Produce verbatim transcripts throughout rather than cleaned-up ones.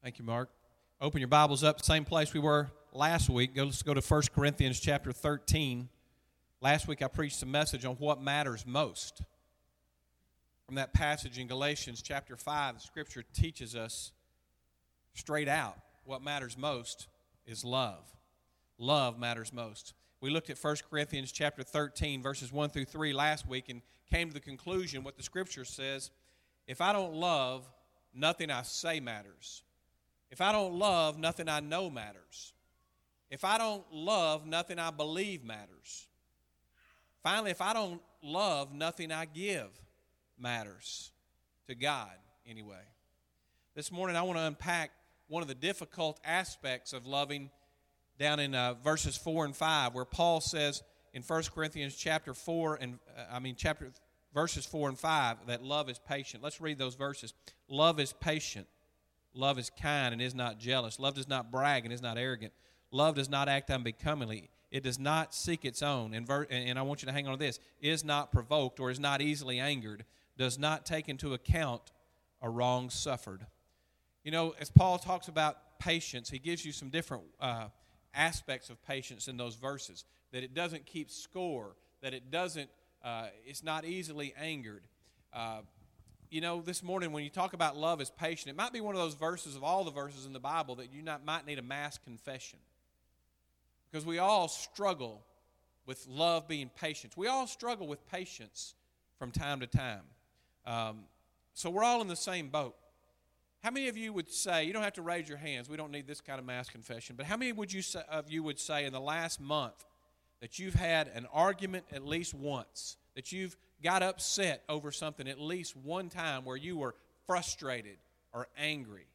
Thank you, Mark. Open your Bibles up, same place we were last week. Go, let's go to First Corinthians chapter thirteen. Last week I preached a message on what matters most. From that passage in Galatians chapter five, the Scripture teaches us straight out what matters most is love. Love matters most. We looked at First Corinthians chapter thirteen, verses one through three last week and came to the conclusion what the Scripture says, if I don't love, nothing I say matters. If I don't love, nothing I know matters. If I don't love, nothing I believe matters. Finally, if I don't love, nothing I give matters to God anyway. This morning I want to unpack one of the difficult aspects of loving down in uh, verses four and five, where Paul says in First Corinthians chapter four and uh, I mean chapter verses four and five that love is patient. Let's read those verses. Love is patient. Love is kind and is not jealous. Love does not brag and is not arrogant. Love does not act unbecomingly. It does not seek its own. And, ver- and I want you to hang on to this. Is not provoked or is not easily angered. Does not take into account a wrong suffered. You know, as Paul talks about patience, he gives you some different uh, aspects of patience in those verses. That it doesn't keep score. That it doesn't, uh, it's not easily angered. Uh, You know, this morning when you talk about love is patient, it might be one of those verses of all the verses in the Bible that you not, might need a mass confession. Because we all struggle with love being patient. We all struggle with patience from time to time. Um, so we're all in the same boat. How many of you would say, you don't have to raise your hands, we don't need this kind of mass confession, but how many would you say, of you would say in the last month that you've had an argument at least once, that you've got upset over something at least one time where you were frustrated or angry?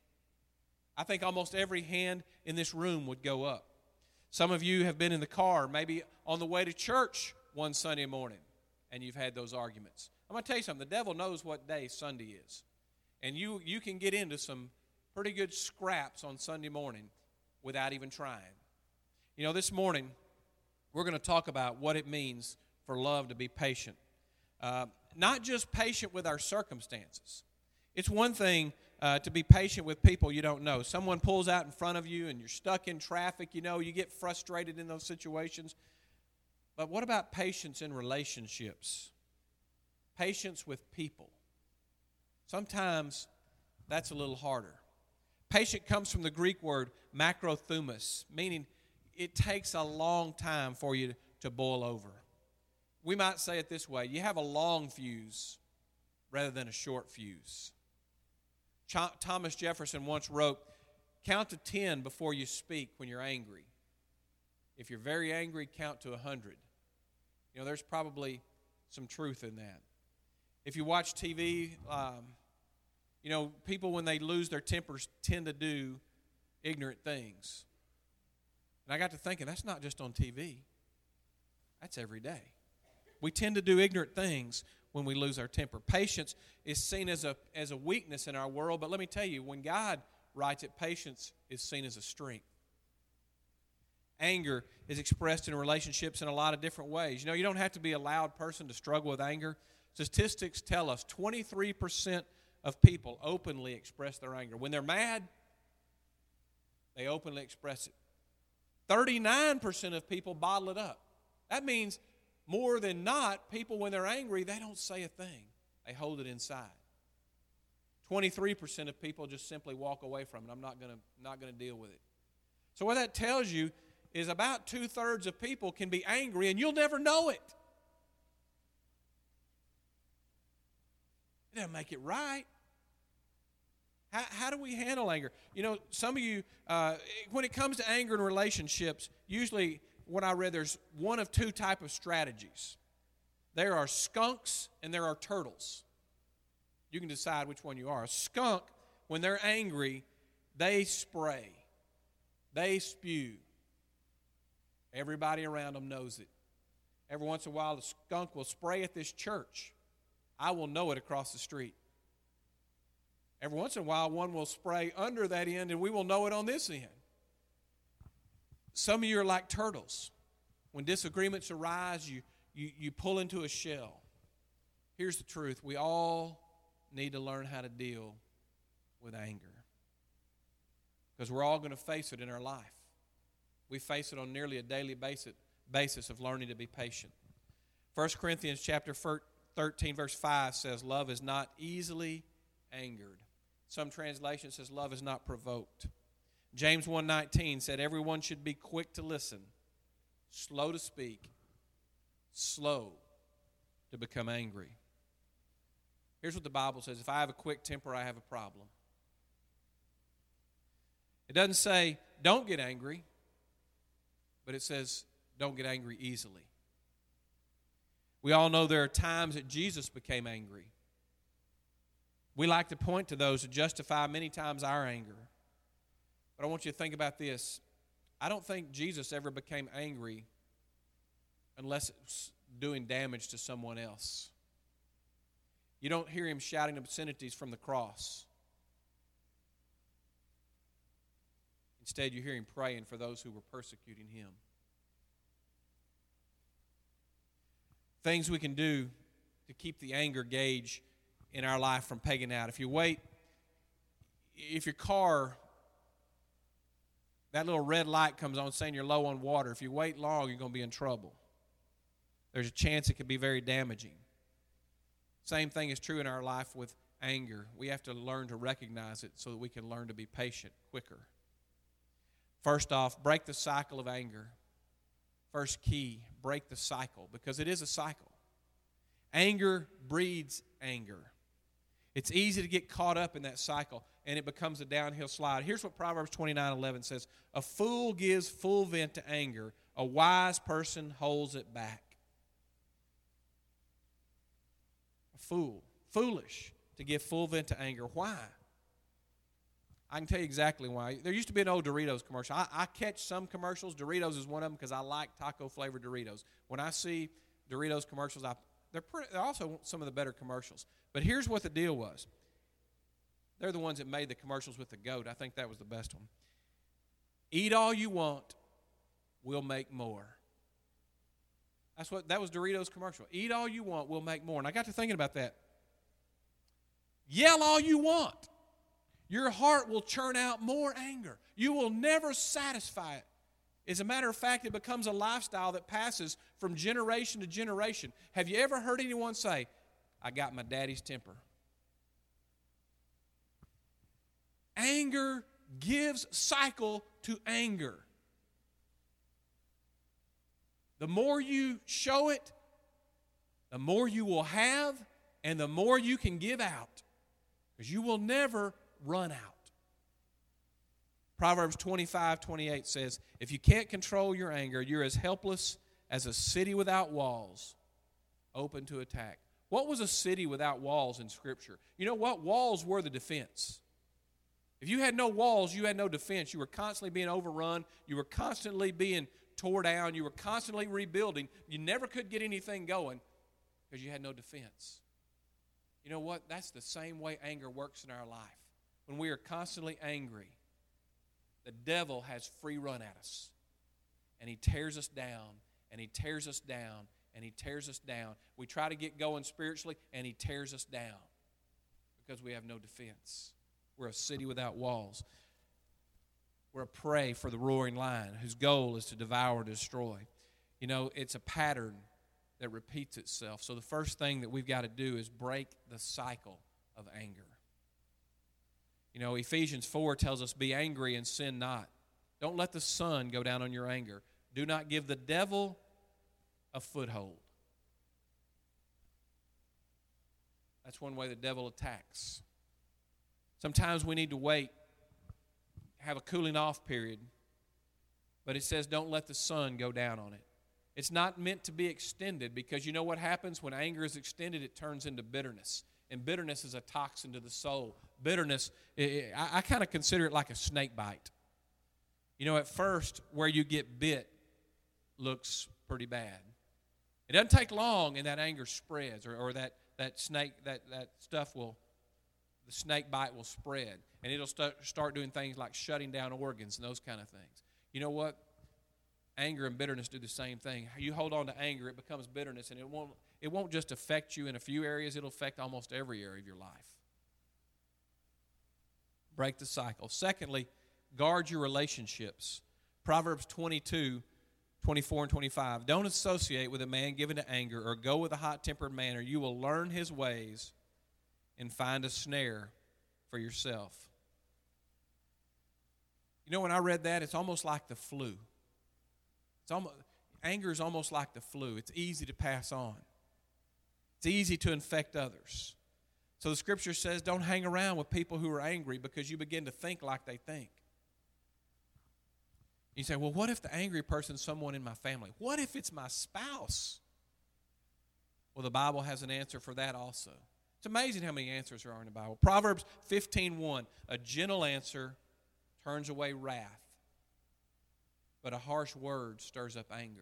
I think almost every hand in this room would go up. Some of you have been in the car, maybe on the way to church one Sunday morning, and you've had those arguments. I'm going to tell you something. The devil knows what day Sunday is. And you, you can get into some pretty good scraps on Sunday morning without even trying. You know, this morning, we're going to talk about what it means for love to be patient. Uh, not just patient with our circumstances. It's one thing uh, to be patient with people you don't know. Someone pulls out in front of you and you're stuck in traffic, you know, you get frustrated in those situations. But what about patience in relationships? Patience with people. Sometimes that's a little harder. Patient comes from the Greek word makrothumos, meaning it takes a long time for you to boil over. We might say it this way, you have a long fuse rather than a short fuse. Ch- Thomas Jefferson once wrote, count to ten before you speak when you're angry. If you're very angry, count to one hundred. You know, there's probably some truth in that. If you watch T V, um, you know, people when they lose their tempers tend to do ignorant things. And I got to thinking, that's not just on T V. That's every day. We tend to do ignorant things when we lose our temper. Patience is seen as a as a weakness in our world, but let me tell you, when God writes it, patience is seen as a strength. Anger is expressed in relationships in a lot of different ways. You know, you don't have to be a loud person to struggle with anger. Statistics tell us twenty-three percent of people openly express their anger. When they're mad, they openly express it. thirty-nine percent of people bottle it up. That means more than not, people, when they're angry, they don't say a thing. They hold it inside. twenty-three percent of people just simply walk away from it. I'm not going to not going to deal with it. So what that tells you is about two-thirds of people can be angry, and you'll never know it. It doesn't make it right. How, how do we handle anger? You know, some of you, uh, when it comes to anger in relationships, usually what I read, there's one of two type of strategies. There are skunks and there are turtles. You can decide which one you are. A skunk, when they're angry, they spray. They spew. Everybody around them knows it. Every once in a while, the skunk will spray at this church. I will know it across the street. Every once in a while, one will spray under that end, and we will know it on this end. Some of you are like turtles. When disagreements arise, you, you, you pull into a shell. Here's the truth. We all need to learn how to deal with anger. because we're all going to face it in our life. We face it on nearly a daily basis, basis of learning to be patient. First Corinthians chapter thirteen, verse five says, love is not easily angered. Some translation says, love is not provoked. James one nineteen said, everyone should be quick to listen, slow to speak, slow to become angry. Here's what the Bible says. If I have a quick temper, I have a problem. It doesn't say, don't get angry, but it says, don't get angry easily. We all know there are times that Jesus became angry. We like to point to those to justify many times our anger. But I want you to think about this. I don't think Jesus ever became angry unless it's doing damage to someone else. You don't hear him shouting obscenities from the cross. Instead, you hear him praying for those who were persecuting him. Things we can do to keep the anger gauge in our life from pegging out. If you wait, if your car, that little red light comes on saying you're low on water, if you wait long, you're going to be in trouble. There's a chance it could be very damaging. Same thing is true in our life with anger. We have to learn to recognize it so that we can learn to be patient quicker. First off, break the cycle of anger. First key, break the cycle, because it is a cycle. Anger breeds anger. It's easy to get caught up in that cycle, and it becomes a downhill slide. Here's what Proverbs twenty-nine eleven says. A fool gives full vent to anger. A wise person holds it back. A fool, foolish to give full vent to anger. Why? I can tell you exactly why. There used to be an old Doritos commercial. I, I catch some commercials. Doritos is one of them because I like taco-flavored Doritos. When I see Doritos commercials, I, they're, pretty, they're also some of the better commercials. But here's what the deal was. They're the ones that made the commercials with the goat. I think that was the best one. Eat all you want, we'll make more. That's what that was Doritos commercial. Eat all you want, we'll make more. And I got to thinking about that. Yell all you want. Your heart will churn out more anger. You will never satisfy it. As a matter of fact, it becomes a lifestyle that passes from generation to generation. Have you ever heard anyone say, I got my daddy's temper? Anger gives cycle to anger. The more you show it, the more you will have, and the more you can give out. Because you will never run out. Proverbs twenty-five twenty-eight says, if you can't control your anger, you're as helpless as a city without walls, open to attack. What was a city without walls in Scripture? You know what? Walls were the defense. If you had no walls, you had no defense. You were constantly being overrun. You were constantly being tore down. You were constantly rebuilding. You never could get anything going because you had no defense. You know what? That's the same way anger works in our life. When we are constantly angry, the devil has free run at us. And he tears us down, and he tears us down, and he tears us down. We try to get going spiritually, and he tears us down because we have no defense. We're a city without walls. We're a prey for the roaring lion whose goal is to devour and destroy. You know, it's a pattern that repeats itself. So the first thing that we've got to do is break the cycle of anger. You know, Ephesians four tells us, be angry and sin not. Don't let the sun go down on your anger. Do not give the devil a foothold. That's one way the devil attacks. Sometimes we need to wait, have a cooling off period. But it says don't let the sun go down on it. It's not meant to be extended because you know what happens when anger is extended? It turns into bitterness. And bitterness is a toxin to the soul. Bitterness, I, I kind of consider it like a snake bite. You know, at first, where you get bit looks pretty bad. It doesn't take long and that anger spreads, or, or that, that snake, that, that stuff will, the snake bite will spread. And it'll start, start doing things like shutting down organs and those kind of things. You know what? Anger and bitterness do the same thing. You hold on to anger, it becomes bitterness, and it won't, it won't just affect you in a few areas, it'll affect almost every area of your life. Break the cycle. Secondly, Guard your relationships. Proverbs twenty-two, twenty-four and twenty-five. Don't associate with a man given to anger or go with a hot-tempered man, or you will learn his ways and find a snare for yourself. You know, when I read that, it's almost like the flu. It's almost, anger is almost like the flu. It's easy to pass on. It's easy to infect others. So the scripture says don't hang around with people who are angry because you begin to think like they think. You say, well, what if the angry person is someone in my family? What if it's my spouse? Well, the Bible has an answer for that also. It's amazing how many answers there are in the Bible. Proverbs fifteen one, a gentle answer turns away wrath, but a harsh word stirs up anger.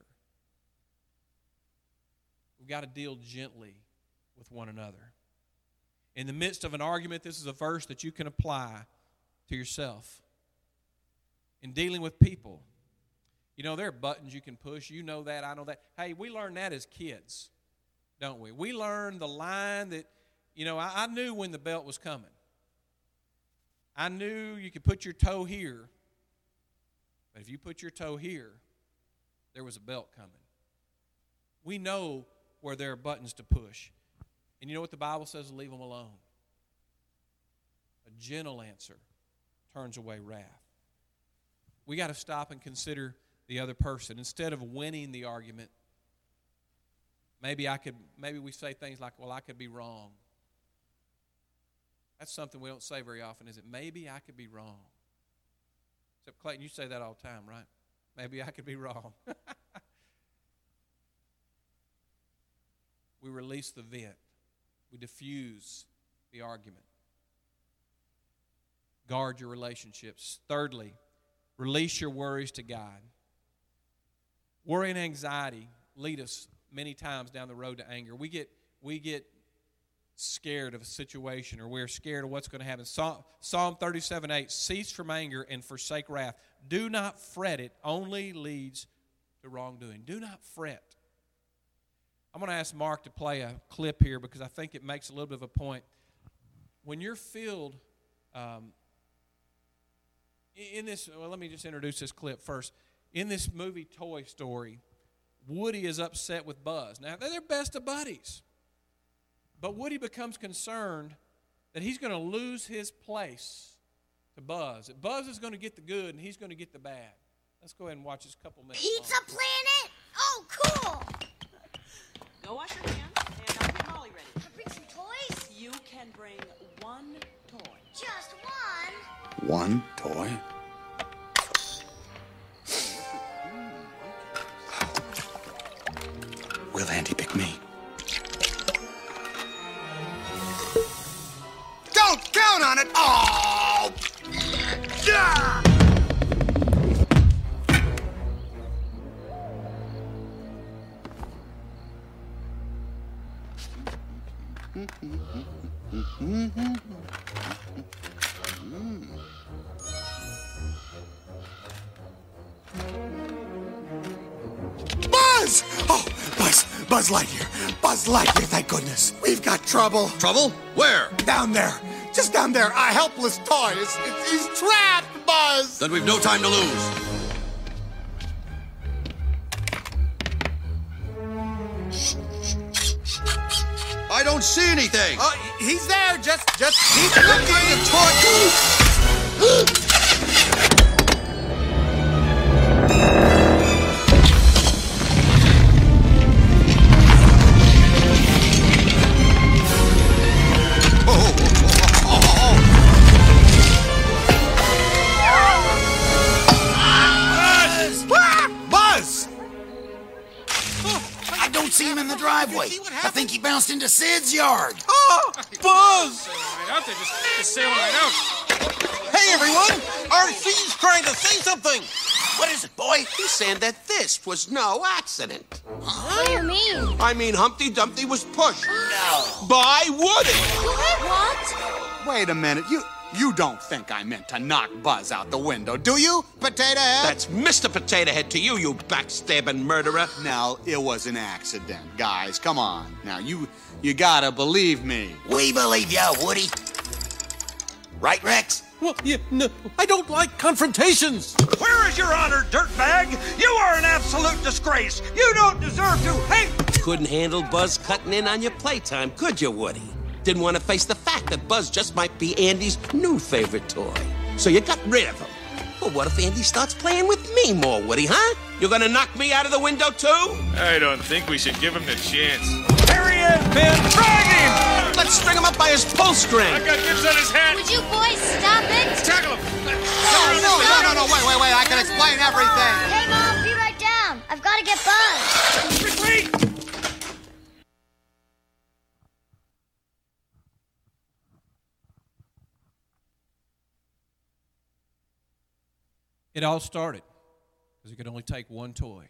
We've got to deal gently with one another. In the midst of an argument, this is a verse that you can apply to yourself. In dealing with people, you know, there are buttons you can push. You know that, I know that. Hey, we learned that as kids, don't we? We learned the line that, you know, I, I knew when the belt was coming. I knew you could put your toe here, but if you put your toe here, there was a belt coming. We know where there are buttons to push. And you know what the Bible says? Leave them alone. A gentle answer turns away wrath. We got to stop and consider the other person. Instead of winning the argument, maybe I could, maybe we say things like, well, I could be wrong. That's something we don't say very often, is it? Maybe I could be wrong. Except, Clayton, you say that all the time, right? Maybe I could be wrong. We release the vent. We diffuse the argument. Guard your relationships. Thirdly, release your worries to God. Worry and anxiety lead us many times down the road to anger. We get, we get scared of a situation, or we're scared of what's going to happen. Psalm, Psalm thirty-seven eight, cease from anger and forsake wrath. Do not fret, it only leads to wrongdoing. Do not fret. I'm going to ask Mark to play a clip here because I think it makes a little bit of a point. When you're filled, um, in this, well, let me just introduce this clip first. In this movie Toy Story, Woody is upset with Buzz. Now, they're best of buddies. But Woody becomes concerned that he's going to lose his place to Buzz. That Buzz is going to get the good and he's going to get the bad. Let's go ahead and watch this couple minutes. Pizza long. Planet? Oh, cool! Go wash your hands, and I'll get Molly ready. Can I bring some toys? You can bring one toy. Just one? One toy? Will Andy pick me? Don't count on it! Oh! Yeah! Buzz! Oh, Buzz, Buzz Lightyear, Buzz Lightyear, thank goodness. We've got trouble. Trouble? Where? Down there, just down there, a helpless toy. It's, it's, he's trapped, Buzz! Then we've no time to lose. I don't see anything. Uh, he's there, just, just keep looking. The toy. See him in the driveway. I think he bounced into Sid's yard. Oh, Buzz! Right out there, just, just sailing right out. Hey, everyone! R C's trying to say something. What is it, boy? He's saying that this was no accident. What do you mean? I mean, Humpty Dumpty was pushed. No. By Woody. What? Wait a minute, you you don't think I meant to knock Buzz out the window, do you, Potato Head? That's Mister Potato Head to you, you backstabbing murderer. Now, it was an accident, guys. Come on. Now, you you gotta believe me. We believe ya, Woody. Right, Rex? Well, yeah, no, I don't like confrontations. Where is your honor, dirtbag? You are an absolute disgrace. You don't deserve to hate. Couldn't handle Buzz cutting in on your playtime, could you, Woody? Didn't want to face the fact that Buzz just might be Andy's new favorite toy. So you got rid of him. Well, what if Andy starts playing with me more, Woody, huh? You're gonna knock me out of the window, too? I don't think we should give him the chance. Here he is, Ben. Drag him! Let's string him up by his pull string. I got dibs on his hat. Would you boys stop it? Tackle him. No, no, no, no, no, wait, wait, wait. I can explain everything. Hey, Mom, be right down. I've got to get Buzz. Retreat. It all started because he could only take one toy.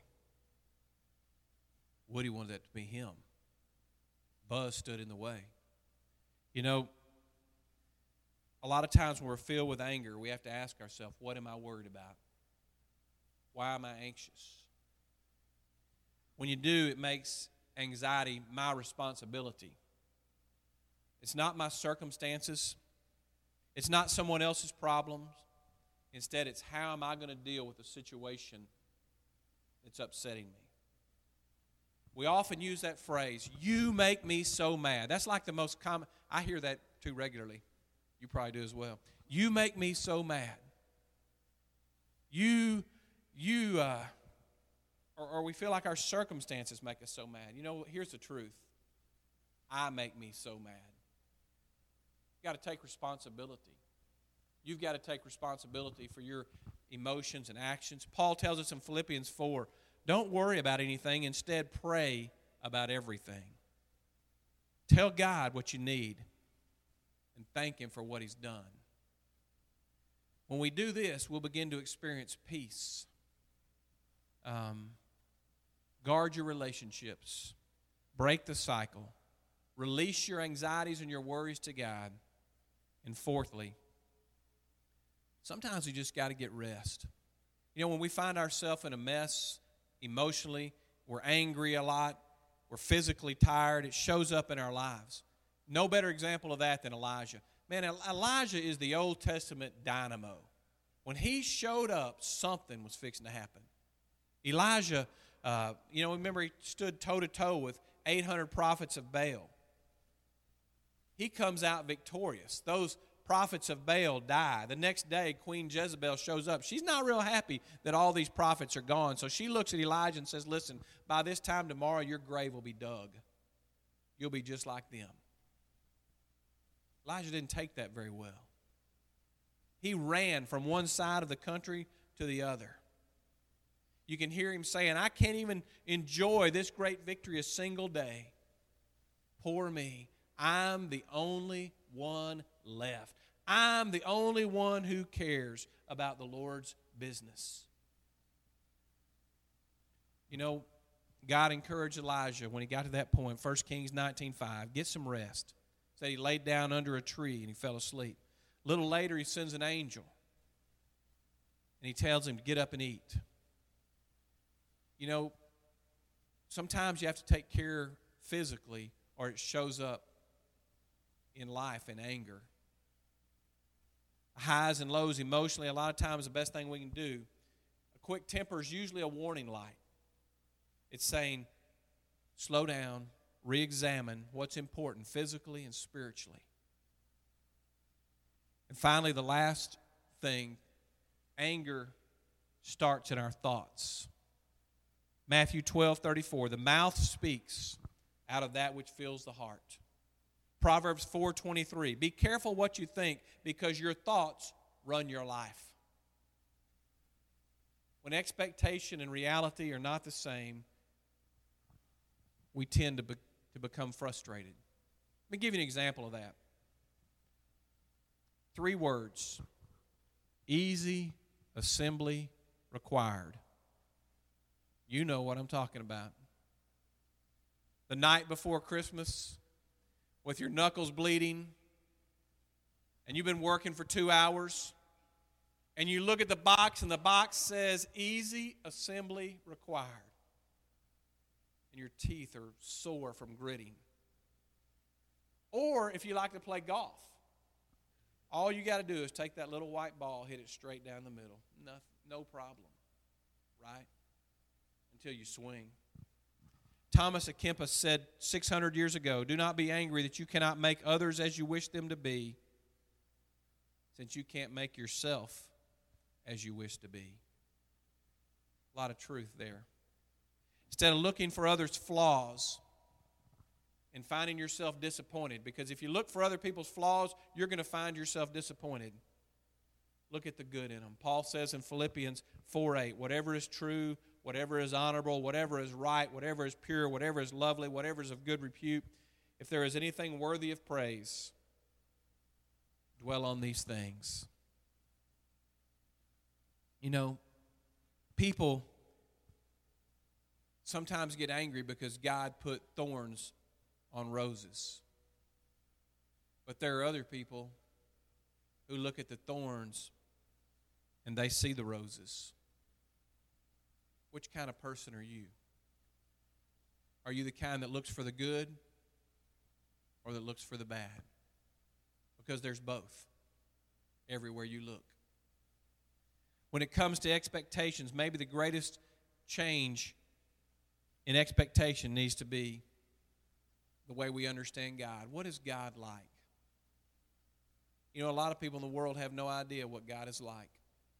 Woody wanted that to be him. Buzz stood in the way. You know, a lot of times when we're filled with anger, we have to ask ourselves, what am I worried about? Why am I anxious? When you do, it makes anxiety my responsibility. It's not my circumstances. It's not someone else's problems. Instead, it's how am I going to deal with a situation that's upsetting me. We often use that phrase, you make me so mad. That's like the most common, I hear that too regularly. You probably do as well. You make me so mad. You, you, uh, or, or we feel like our circumstances make us so mad. You know, here's the truth. I make me so mad. You've got to take responsibility. You've got to take responsibility for your emotions and actions. Paul tells us in Philippians four, don't worry about anything. Instead, pray about everything. Tell God what you need and thank Him for what He's done. When we do this, we'll begin to experience peace. Um, guard your relationships. Break the cycle. Release your anxieties and your worries to God. And fourthly, sometimes we just got to get rest. You know, when we find ourselves in a mess emotionally, we're angry a lot, we're physically tired, it shows up in our lives. No better example of that than Elijah. Man, Elijah is the Old Testament dynamo. When he showed up, something was fixing to happen. Elijah, uh, you know, remember he stood toe-to-toe with eight hundred prophets of Baal. He comes out victorious. Those prophets of Baal die. The next day, Queen Jezebel shows up. She's not real happy that all these prophets are gone. So she looks at Elijah and says, listen, by this time tomorrow, your grave will be dug. You'll be just like them. Elijah didn't take that very well. He ran from one side of the country to the other. You can hear him saying, I can't even enjoy this great victory a single day. Poor me. I'm the only one left. I'm the only one who cares about the Lord's business. You know, God encouraged Elijah when he got to that point, First Kings nineteen five, get some rest. Said he laid down under a tree and he fell asleep. A little later, he sends an angel and he tells him to get up and eat. You know, sometimes you have to take care physically or it shows up in life in anger. Highs and lows emotionally, a lot of times the best thing we can do. A quick temper is usually a warning light. It's saying, slow down, re-examine what's important physically and spiritually. And finally, the last thing, anger starts in our thoughts. Matthew twelve thirty-four, the mouth speaks out of that which fills the heart. Proverbs four twenty-three, be careful what you think because your thoughts run your life. When expectation and reality are not the same, we tend to, be, to become frustrated. Let me give you an example of that. Three words, easy assembly required. You know what I'm talking about. The night before Christmas, with your knuckles bleeding, and you've been working for two hours, and you look at the box, and the box says, easy assembly required. And your teeth are sore from gritting. Or if you like to play golf, All you got to do is take that little white ball, hit it straight down the middle. No, no problem, right? Until you swing. Thomas à Kempis said six hundred years ago, "Do not be angry that you cannot make others as you wish them to be, since you can't make yourself as you wish to be." A lot of truth there. Instead of looking for others' flaws and finding yourself disappointed, because if you look for other people's flaws, you're going to find yourself disappointed. Look at the good in them. Paul says in Philippians four eight, "Whatever is true, whatever is honorable, whatever is right, whatever is pure, whatever is lovely, whatever is of good repute, if there is anything worthy of praise, dwell on these things." You know, people sometimes get angry because God put thorns on roses. But there are other people who look at the thorns and they see the roses. Which kind of person are you? Are you the kind that looks for the good or that looks for the bad? Because there's both everywhere you look. When it comes to expectations, maybe the greatest change in expectation needs to be the way we understand God. What is God like? You know, a lot of people in the world have no idea what God is like.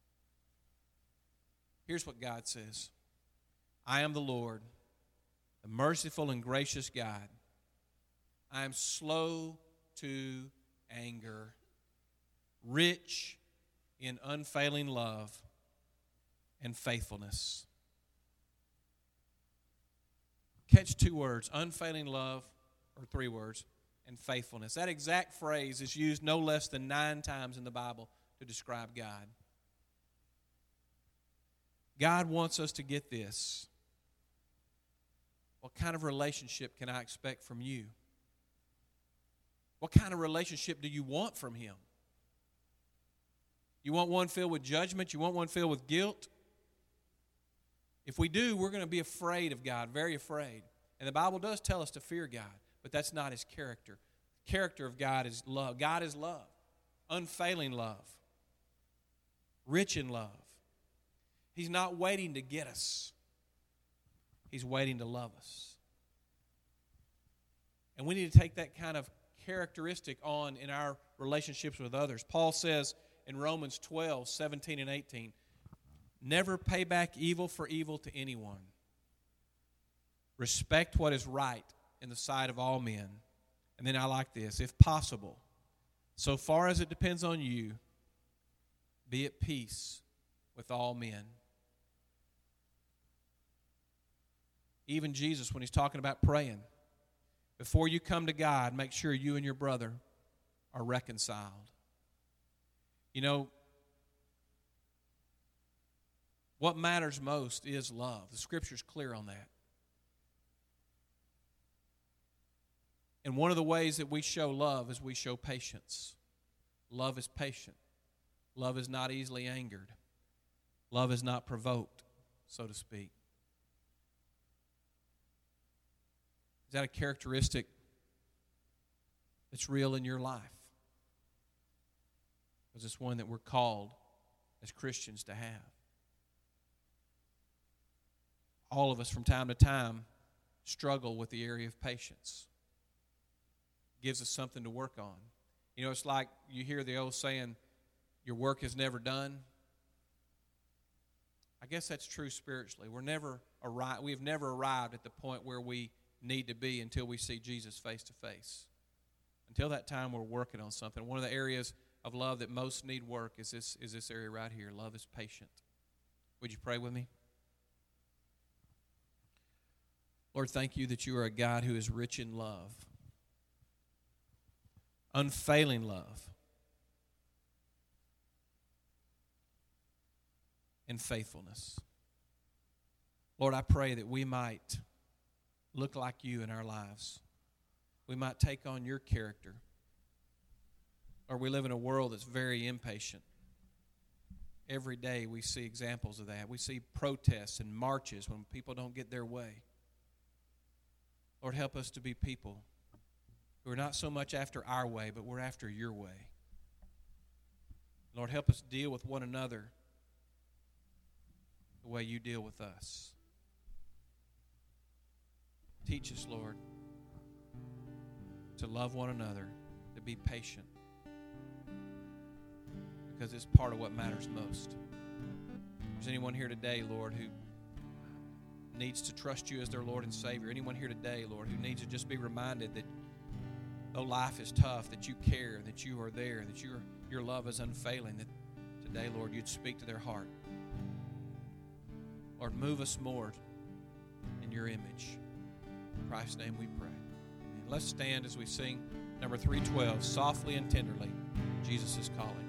Here's what God says. "I am the Lord, the merciful and gracious God. I am slow to anger, rich in unfailing love and faithfulness." Catch two words, unfailing love, or three words, and faithfulness. That exact phrase is used no less than nine times in the Bible to describe God. God wants us to get this. What kind of relationship can I expect from you? What kind of relationship do you want from Him? You want one filled with judgment? You want one filled with guilt? If we do, we're going to be afraid of God, very afraid. And the Bible does tell us to fear God, but that's not His character. The character of God is love. God is love, unfailing love, rich in love. He's not waiting to get us. He's waiting to love us. And we need to take that kind of characteristic on in our relationships with others. Paul says in Romans twelve, seventeen and eighteen, "Never pay back evil for evil to anyone. Respect what is right in the sight of all men." And then I like this, "If possible, so far as it depends on you, be at peace with all men." Even Jesus, when He's talking about praying, before you come to God, make sure you and your brother are reconciled. You know, what matters most is love. The Scripture's clear on that. And one of the ways that we show love is we show patience. Love is patient. Love is not easily angered. Love is not provoked, so to speak. Is that a characteristic that's real in your life? Because it's one that we're called as Christians to have. All of us from time to time struggle with the area of patience. It gives us something to work on. You know, it's like you hear the old saying, your work is never done. I guess that's true spiritually. We're never arri- we've never arrived at the point where we need to be until we see Jesus face to face. Until that time, we're working on something. One of the areas of love that most need work is this, is this area right here. Love is patient. Would you pray with me? Lord, thank you that you are a God who is rich in love, unfailing love, and faithfulness. Lord, I pray that we might look like you in our lives. We might take on your character. Or we live in a world that's very impatient. Every day we see examples of that. We see protests and marches when people don't get their way. Lord, help us to be people who are not so much after our way, but we're after your way. Lord, help us deal with one another the way you deal with us. Teach us, Lord, to love one another, to be patient, because it's part of what matters most. If there's anyone here today, Lord, who needs to trust you as their Lord and Savior, anyone here today, Lord, who needs to just be reminded that though life is tough, that you care, that you are there, that your your love is unfailing, that today, Lord, you'd speak to their heart. Lord, move us more in your image. In Christ's name we pray. Amen. Let's stand as we sing number three twelve, Softly and Tenderly, Jesus is Calling.